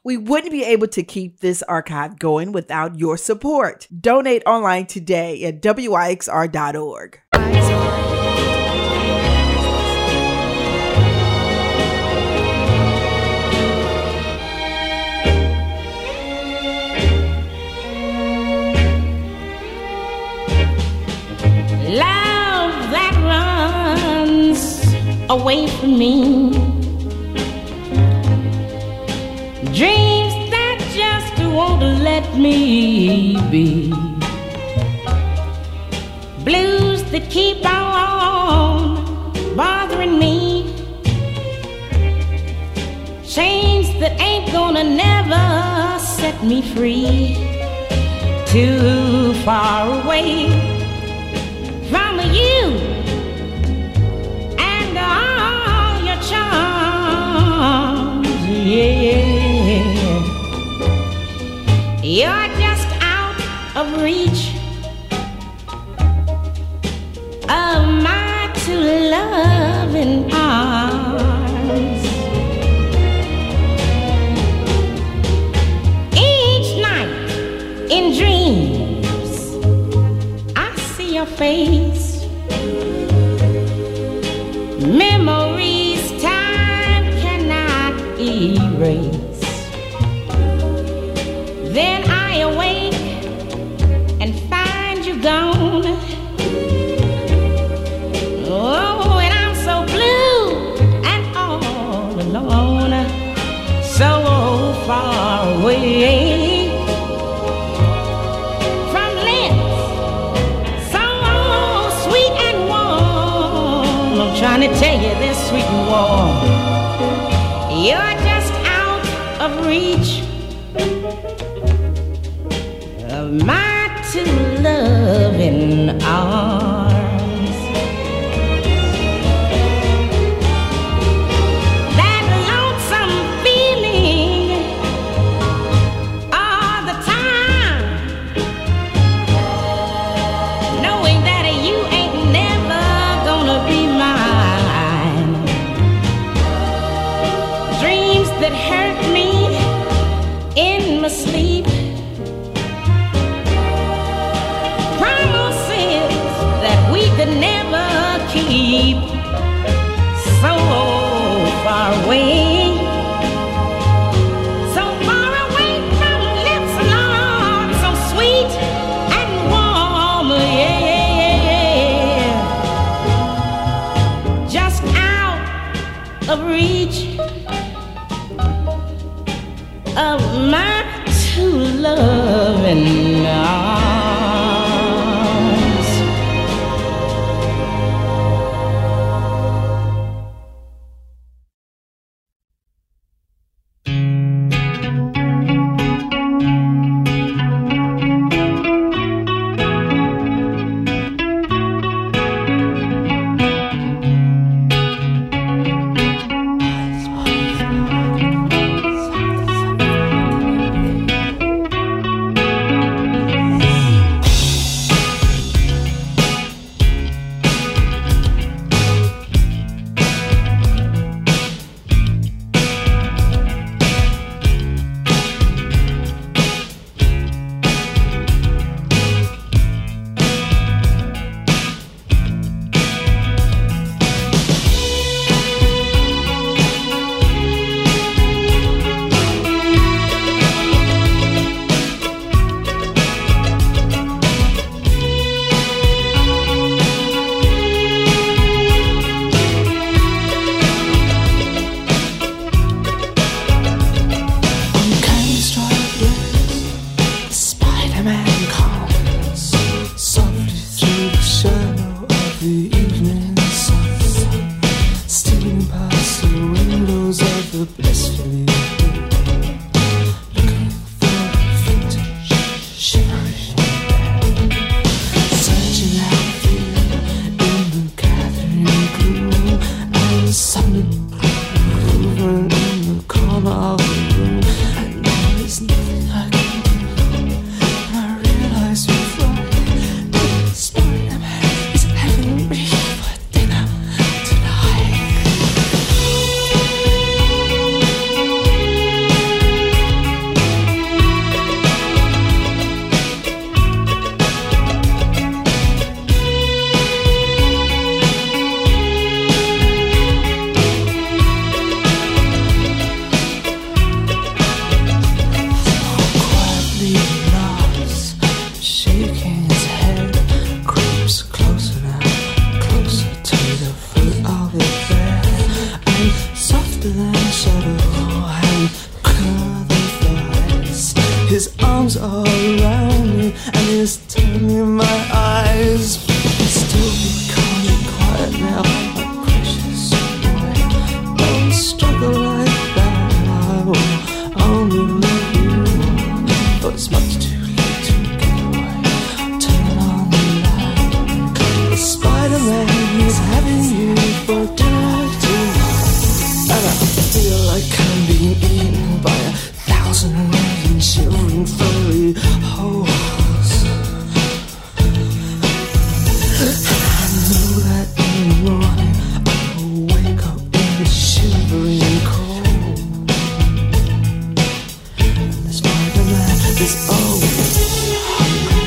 We wouldn't be able to keep this archive going without your support. Donate online today at WIXR.org. Love that runs away from me, dreams that just won't let me be, blues that keep on bothering me, chains that ain't gonna never set me free, too far away from you and all your charms, yeah. You're just out of reach of my two loving arms. Each night in dreams I see your face, memories time cannot erase. Then I awake and find you gone. Oh, and I'm so blue and all alone, so far away from lips so sweet and warm. I'm trying to tell you this, sweet and warm. You're just out of reach of my two loving arms. That lonesome feeling all the time, knowing that you ain't never gonna be mine. Dreams that hurt me in my sleep, promises that we could never keep, so far away, so far away from lips, Lord, so sweet and warm, yeah. Just out of reach of my two loving arms. arms all around me, and he's turning my eyes. Still be calm and quiet now, my precious boy. Don't struggle like that, I will only love you more. But it's much too late to get away. Turn on the light. The Spider-Man is having you for dinner tonight, and I feel like I'm being eaten by 1,000 million shivering furry holes. I know that in the morning I will wake up in the shivering cold. And the Spider-Man is always hungry.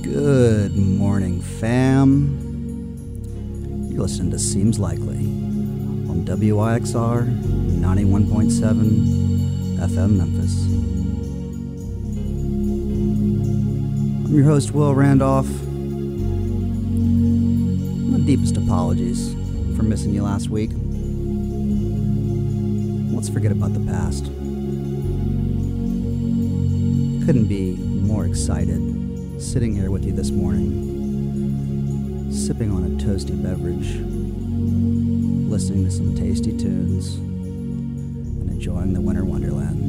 Good morning, fam. You're listening to Seems Likely on WIXR 91.7 FM Memphis. I'm your host, Will Randolph. My deepest apologies for missing you last week. Let's forget about the past. Couldn't be more excited sitting here with you this morning, sipping on a toasty beverage, listening to some tasty tunes, and enjoying the winter wonderland.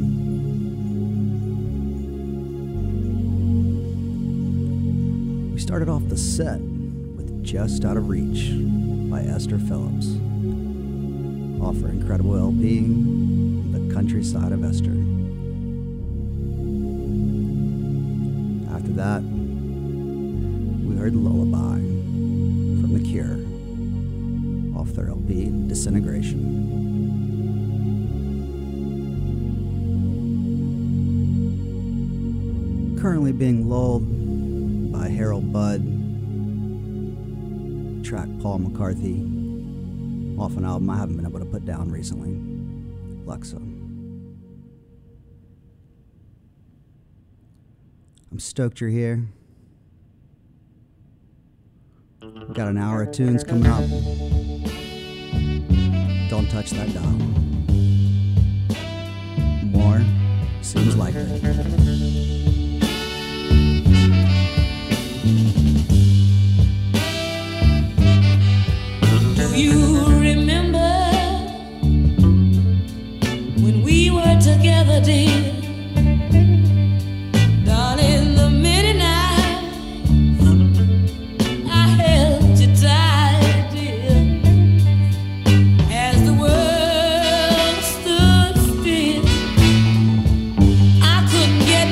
We started off the set with Just Out of Reach by Esther Phillips, off her incredible LP, The Countryside of Esther. After that, we heard Lullaby from The Cure, off their LP, Disintegration. Currently being lulled by Harold Budd, track Paul McCarthy, off an album I haven't been able to put down recently, Luxo. I'm stoked you're here. We got an hour of tunes coming up. Don't touch that dial. More Seems Likely. Do you remember when we were together, dear? Darling, the many nights I held you tight, dear, as the world stood still. I couldn't get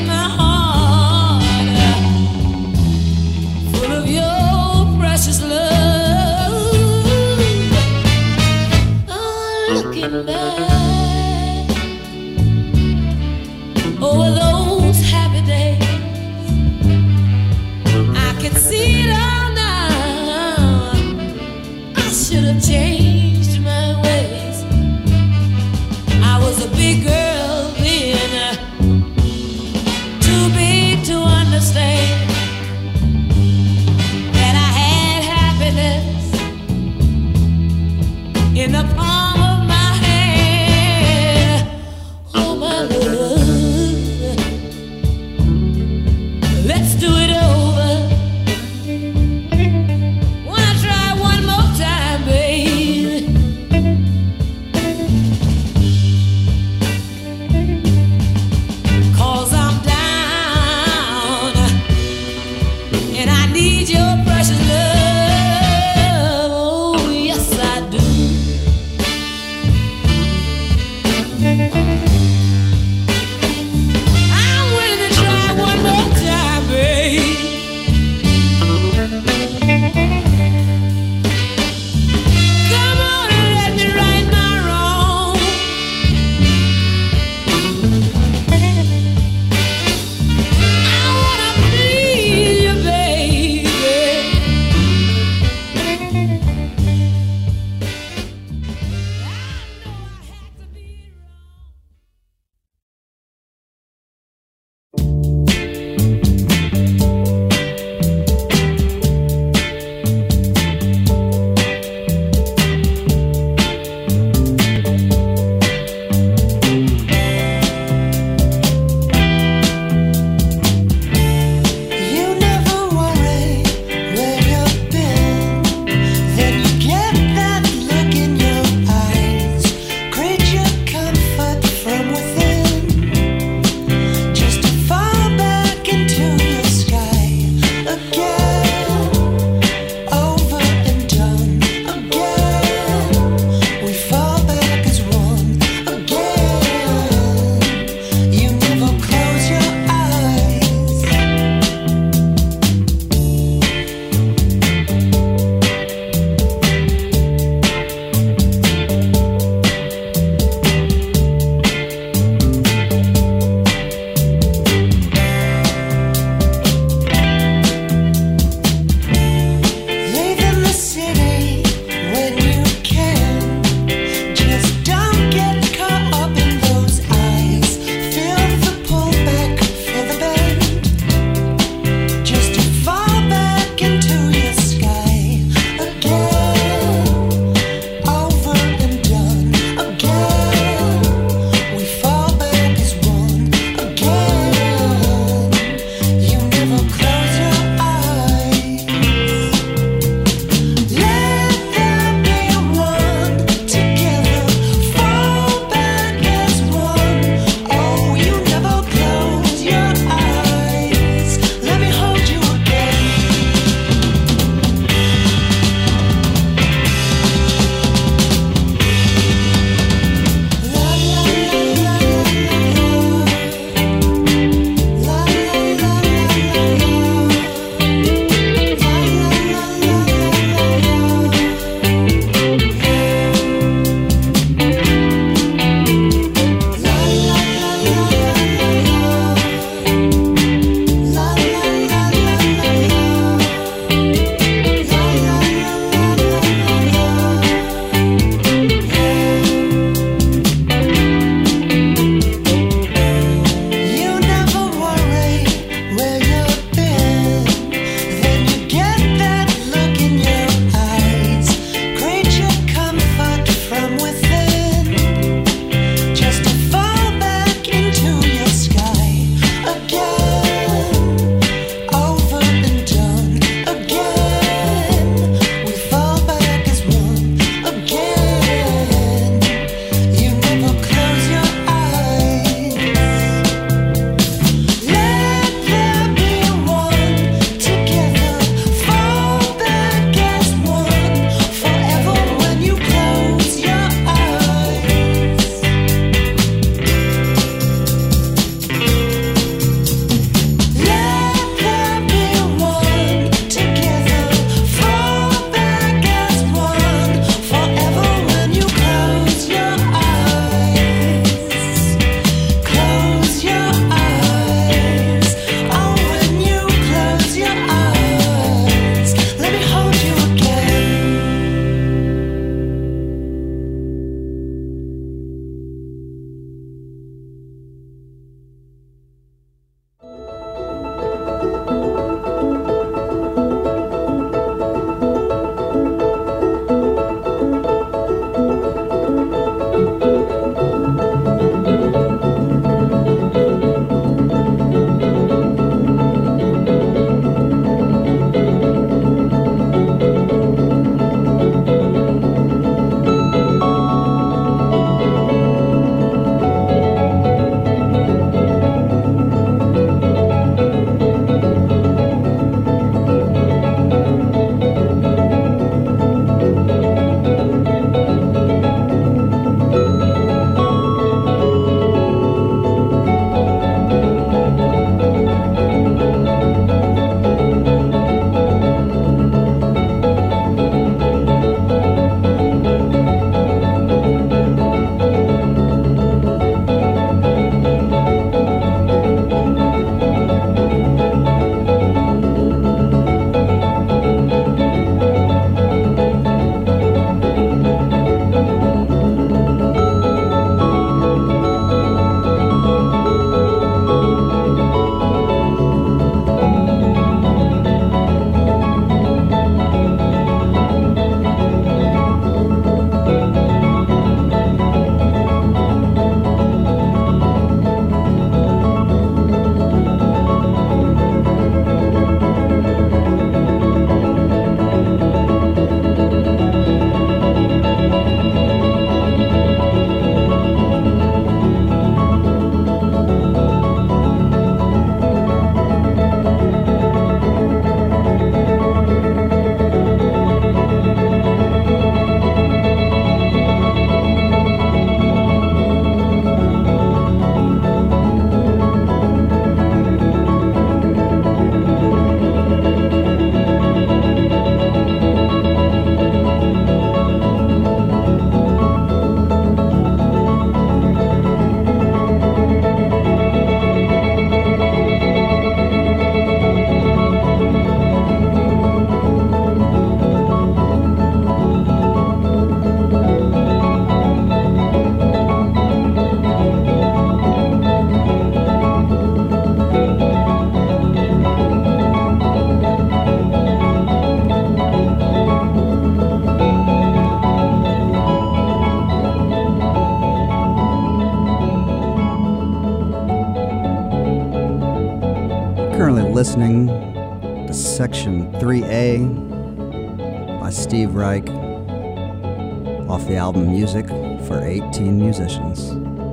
listening to Section 3A by Steve Reich off the album Music for 18 Musicians.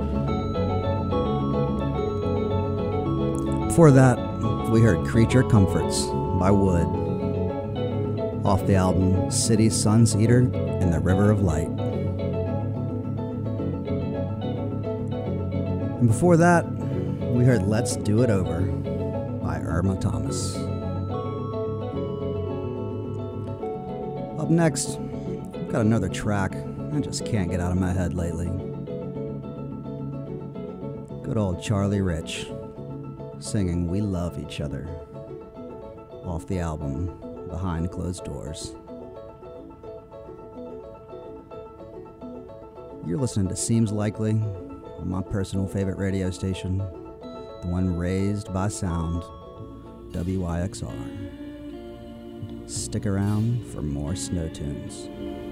Before that, we heard Creature Comforts by Wood off the album City Suns Eater and the River of Light. And before that, we heard Let's Do It Over by Irma Thomas. Up next, I've got another track I just can't get out of my head lately. Good old Charlie Rich singing We Love Each Other off the album Behind Closed Doors. You're listening to Seems Likely on my personal favorite radio station, the one raised by sound, WYXR. Stick around for more snow tunes.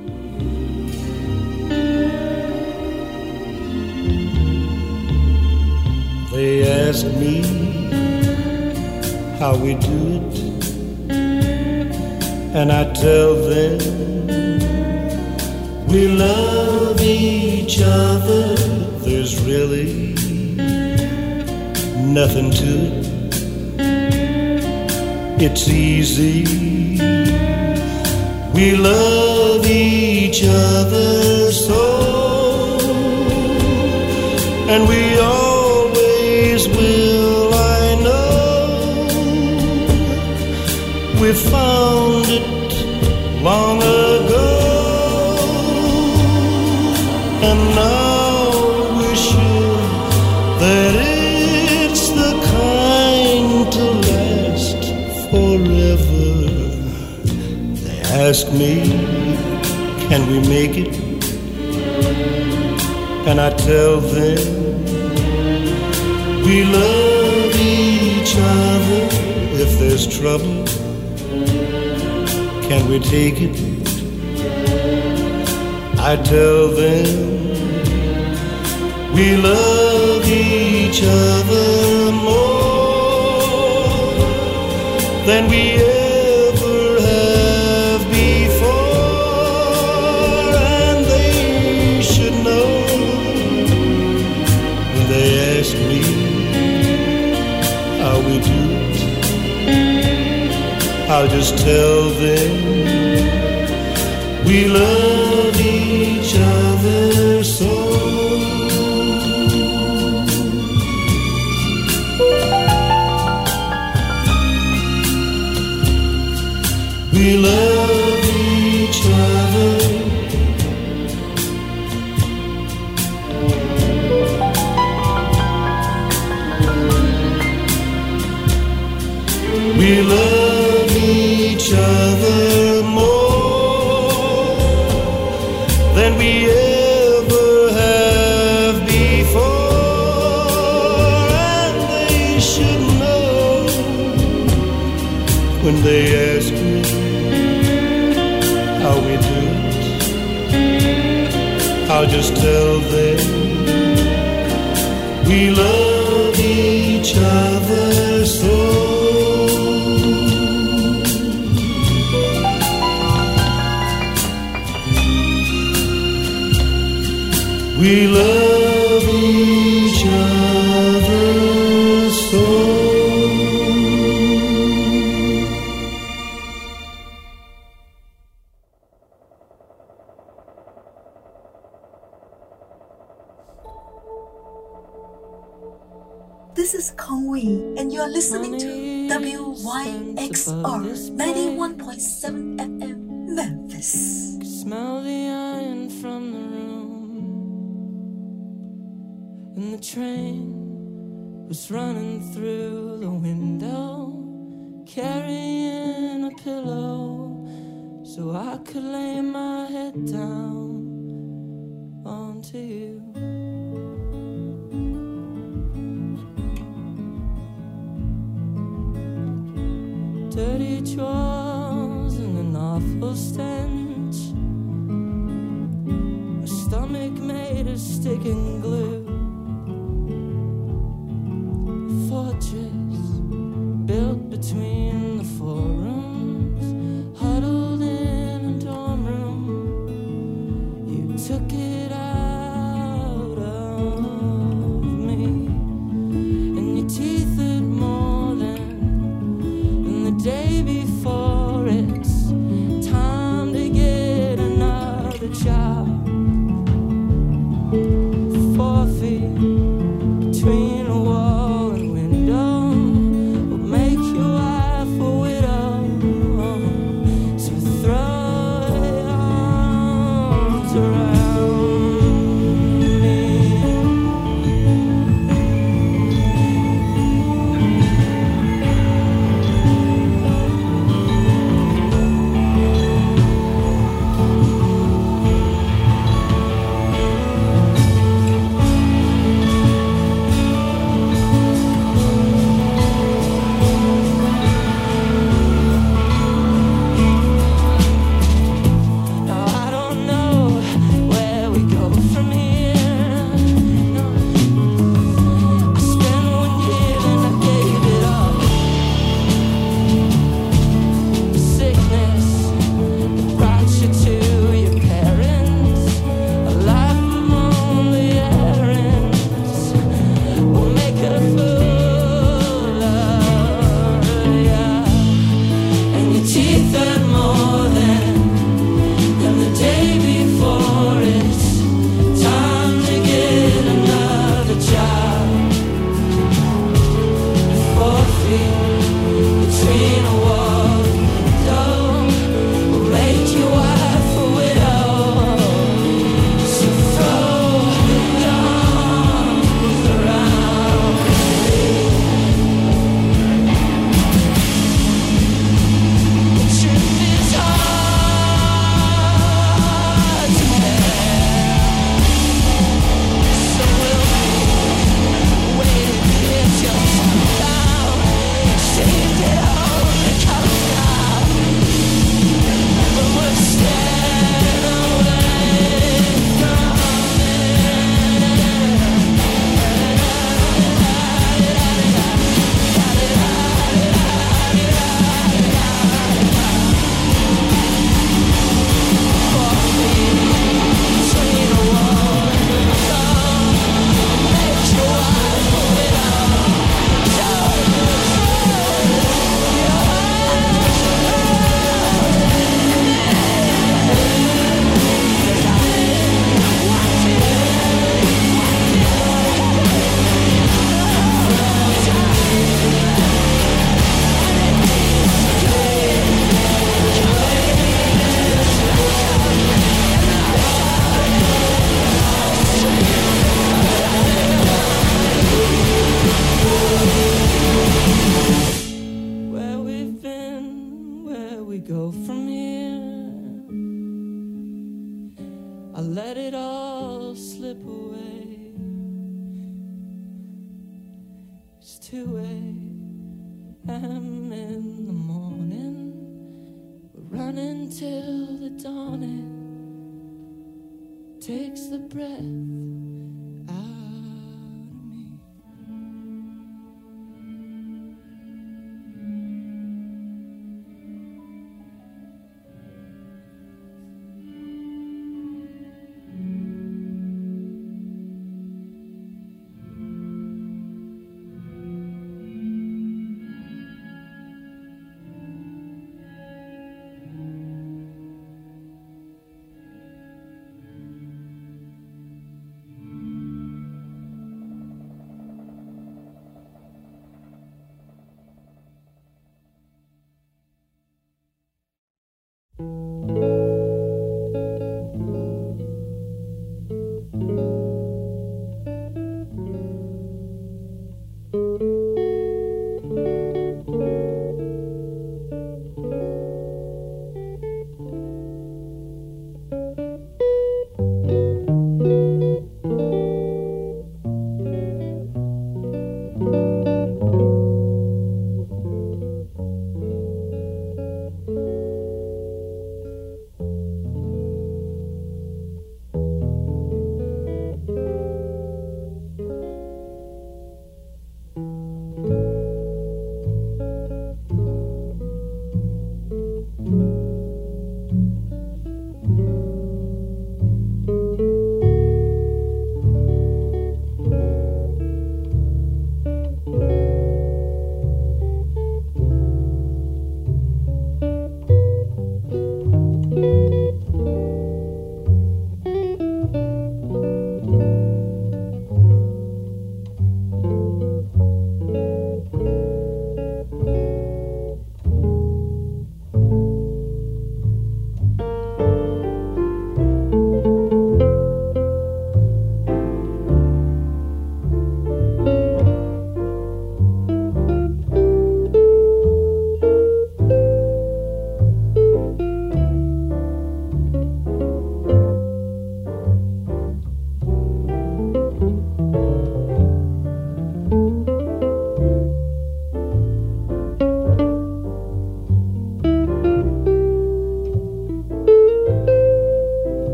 They ask me how we do it, and I tell them we love each other. There's really nothing to it. It's easy. We love each other so, and we always will, I know. We found it long ago, and now we're sure that it's the kind to last forever. They ask me, can we make it? And I tell them we love each other. If there's trouble, can we take it? I tell them we love each other more than we ever have before. And they should know when they ask me how we do it, I'll just tell them we love each other so. We love each other. We love each other more than we ever have before. And they should know when they ask me how we do it, I'll just tell them we love each other so. We love each other so. This is Kong Wei, and you are listening to WYXR 91.7 FM Memphis. Smell the iron from the room, and the train was running through the window, carrying a pillow so I could lay my head down onto you. Dirty drawers and an awful stench, my stomach made of sticking glue, a fortress built between between the four rooms, huddled in a dorm room. You took it out of me, and your teeth hurt more than the day before. It's time to get another job. 4 feet between a wall and window will make your wife a widow. So throw your arms around me. Now I don't know where we go from here. No. I spent 1 year and I gave it up. Sickness that brought you to your parents. A life of lonely errands will make a fool of ya. And your teeth hurt more than the day before. It's time to get another job. 4 feet between a wall and window will make your wife a widow. So throw your arms around me. The truth is hard to bear. So we'll be waiting here till sundown. Saved it all to come now. But we're staying away from between a wall and window. Make your wife a widow. Where we've been, where we go from here. I let it all slip away. It's 2 a.m. in the morning. We're running till the dawning takes the breath out of me.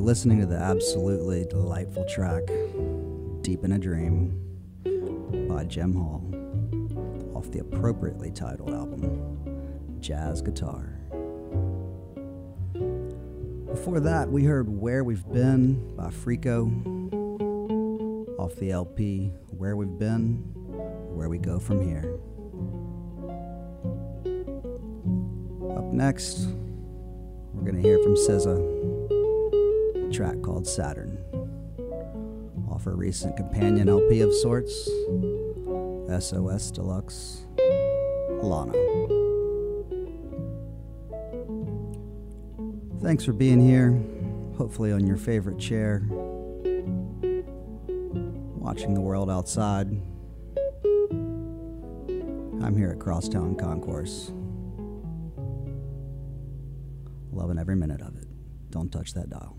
listening to the absolutely delightful track Deep in a Dream by Jem Hall off the appropriately titled album Jazz Guitar. Before that, we heard Where We've Been by Frico off the LP Where We've Been, Where We Go From Here. Up next, we're going to hear from SZA, a track called Saturn, off her recent companion LP of sorts, SOS Deluxe, Lana. Thanks for being here, hopefully on your favorite chair, watching the world outside. I'm here at Crosstown Concourse. Loving every minute of it. Don't touch that dial.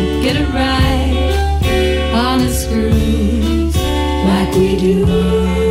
we do.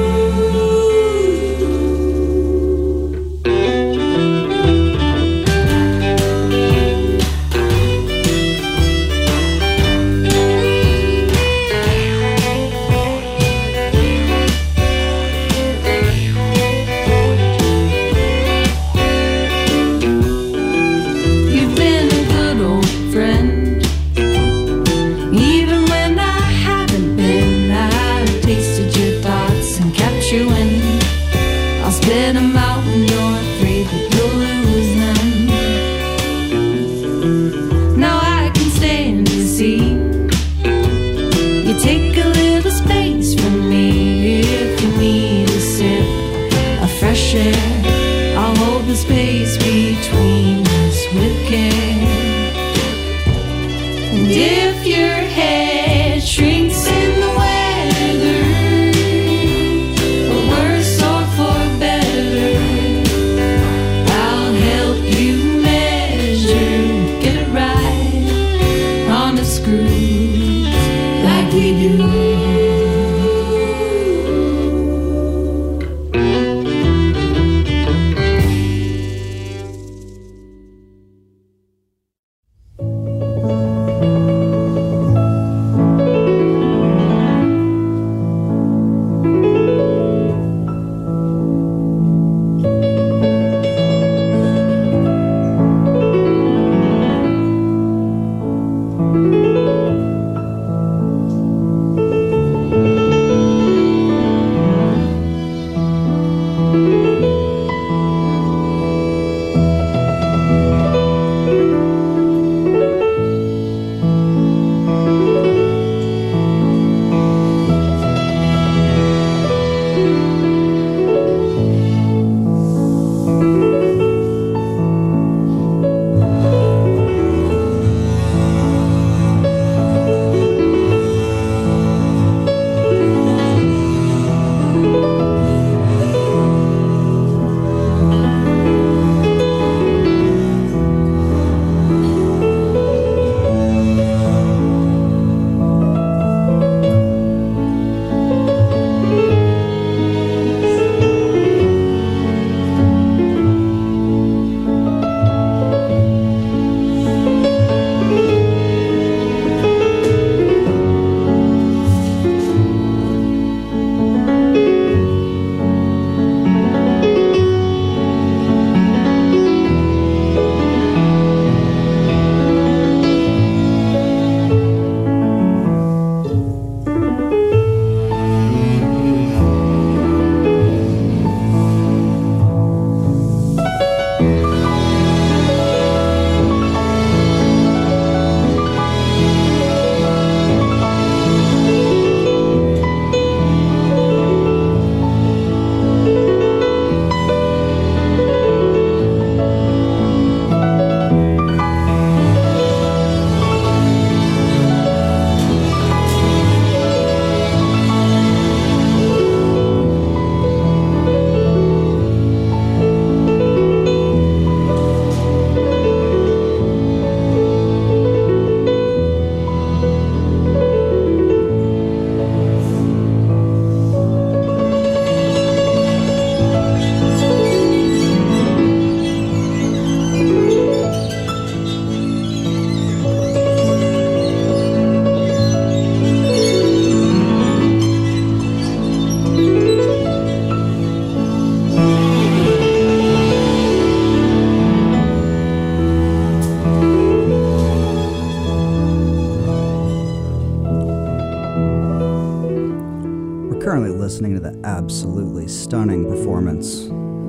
currently listening to the absolutely stunning performance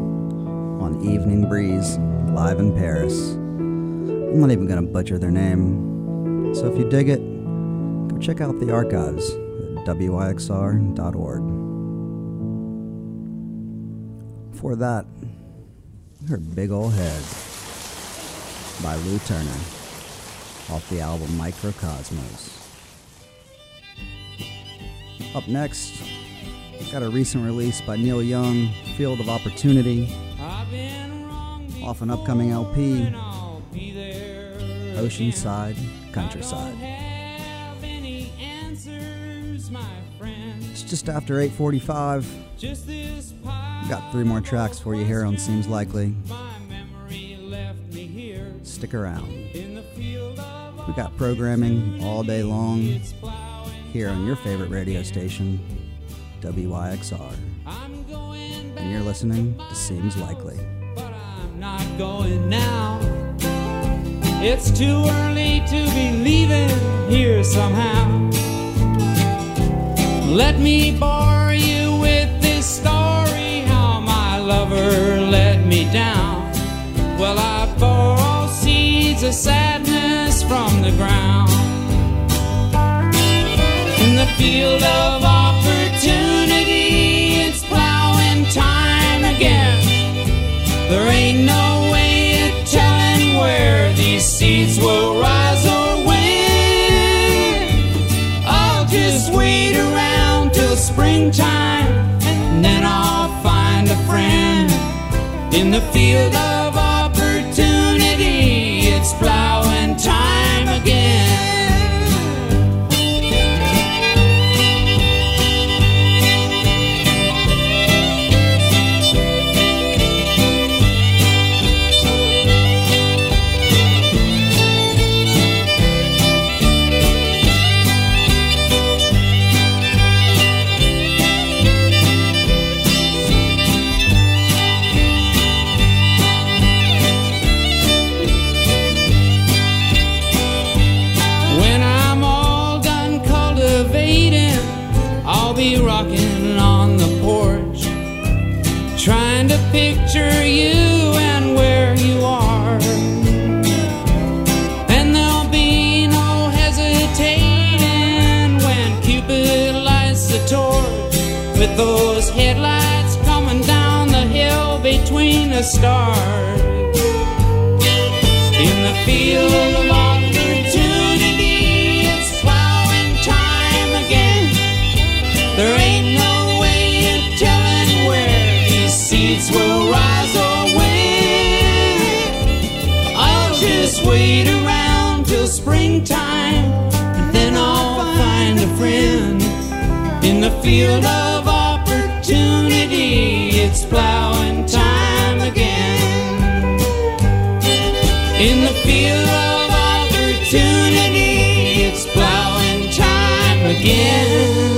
on Evening Breeze, live in Paris. I'm not even going to butcher their name, so if you dig it, go check out the archives at wyxr.org. Before that, we heard Big Ol' Head by Lou Turner off the album Microcosmos. Up next, got a recent release by Neil Young, Field of Opportunity, off an upcoming LP, Oceanside Countryside. It's just after 8:45. Got 3 more tracks for you here on Seems Likely. Stick around. We got programming all day long here on your favorite radio station, WYXR. And you're listening to Seems Likely. But I'm not going now. It's too early to be leaving here somehow. Let me bore you with this story, how my lover let me down. Well, I borrow seeds of sadness from the ground. In the field of opportunity, it's plowing time again. There ain't no way of telling where these seeds will rise or when. I'll just wait around till springtime, and then I'll find a friend. In the field of opportunity, it's plowing time again. be rocking on the porch, trying to picture you and where you are. And there'll be no hesitating when Cupid lights the torch, with those headlights coming down the hill between the stars. In the field of opportunity, it's plowing time again. There ain't no way of telling where these seeds will rise or win. I'll just wait around till springtime, and then I'll find a friend. In the field of opportunity, it's plowing time again. In the field of opportunity, it's plowing time again.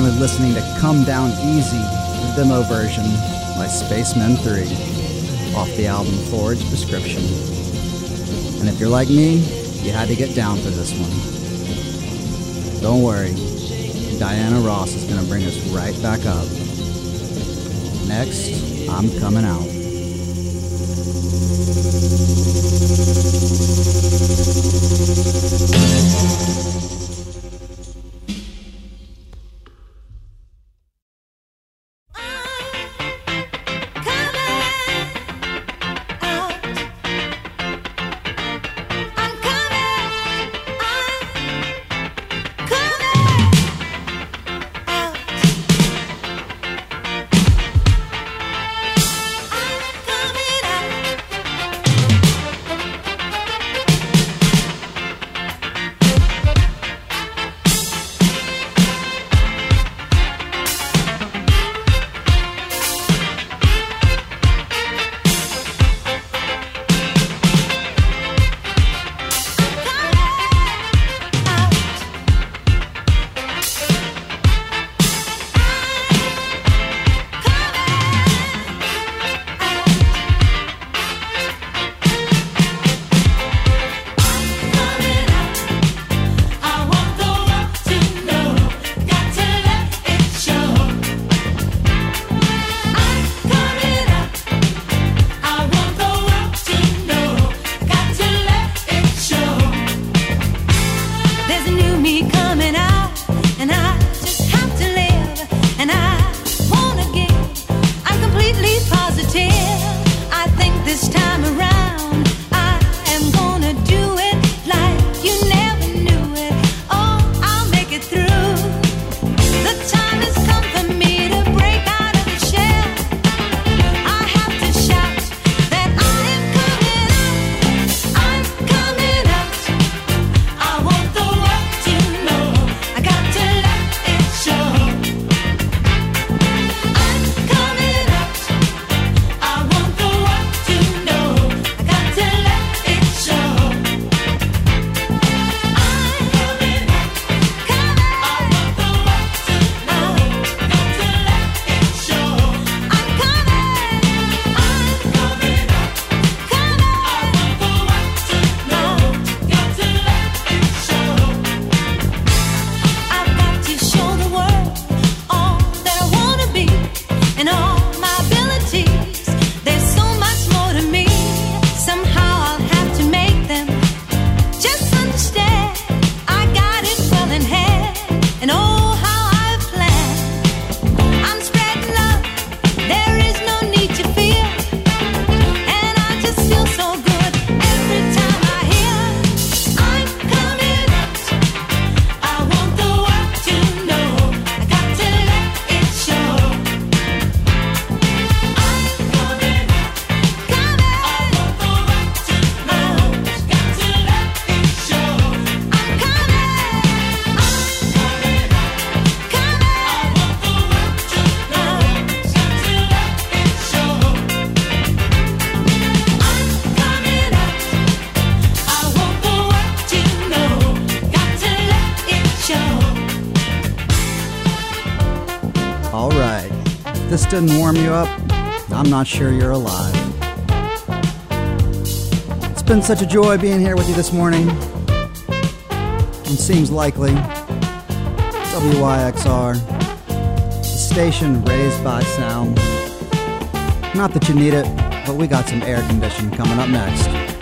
currently listening to Come Down Easy, the demo version by Spacemen 3, off the album Forward's Prescription. And if you're like me, you had to get down for this one. Don't worry, Diana Ross is going to bring us right back up. Next, I'm Coming Out. This didn't warm you up, I'm not sure you're alive. It's been such a joy being here with you this morning. It seems likely. WYXR, the station raised by sound. Not that you need it, but we got some air conditioning coming up next.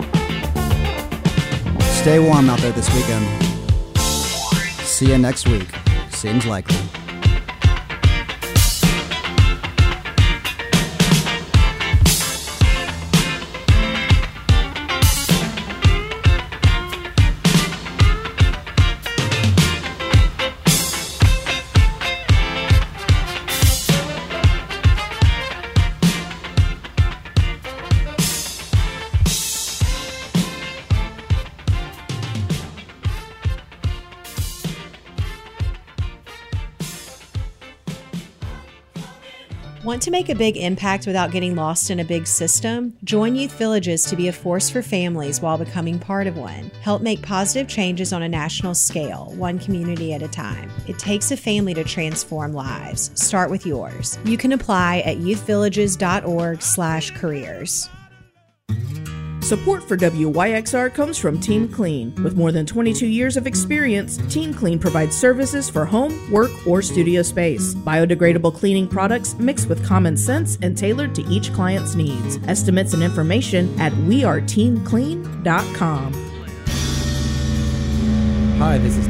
Stay warm out there this weekend. See you next week. Seems likely. Want to make a big impact without getting lost in a big system? Join Youth Villages to be a force for families while becoming part of one. Help make positive changes on a national scale, one community at a time. It takes a family to transform lives. Start with yours. You can apply at youthvillages.org/careers. Support for WYXR comes from Team Clean. With more than 22 years of experience, Team Clean provides services for home, work, or studio space. Biodegradable cleaning products mixed with common sense and tailored to each client's needs. Estimates and information at weareteamclean.com. Hi, this is